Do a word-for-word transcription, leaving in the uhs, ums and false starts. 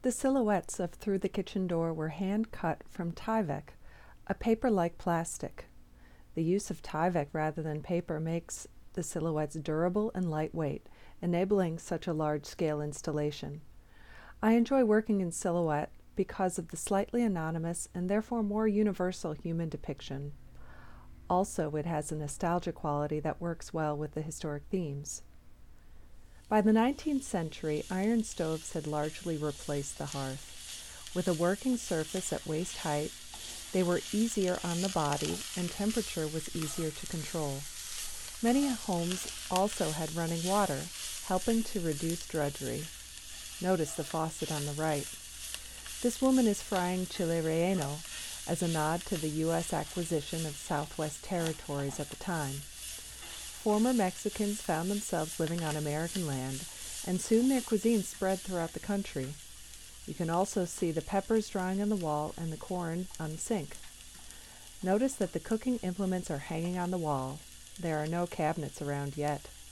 The silhouettes of Through the Kitchen Door were hand-cut from Tyvek, a paper-like plastic. The use of Tyvek rather than paper makes the silhouettes durable and lightweight, enabling such a large-scale installation. I enjoy working in silhouette because of the slightly anonymous and therefore more universal human depiction. Also, it has a nostalgia quality that works well with the historic themes. By the nineteenth century, iron stoves had largely replaced the hearth. With a working surface at waist height, they were easier on the body and temperature was easier to control. Many homes also had running water, helping to reduce drudgery. Notice the faucet on the right. This woman is frying chile relleno as a nod to the U S acquisition of Southwest Territories at the time. Former Mexicans found themselves living on American land, and soon their cuisine spread throughout the country. You can also see the peppers drying on the wall and the corn on the sink. Notice that the cooking implements are hanging on the wall. There are no cabinets around yet.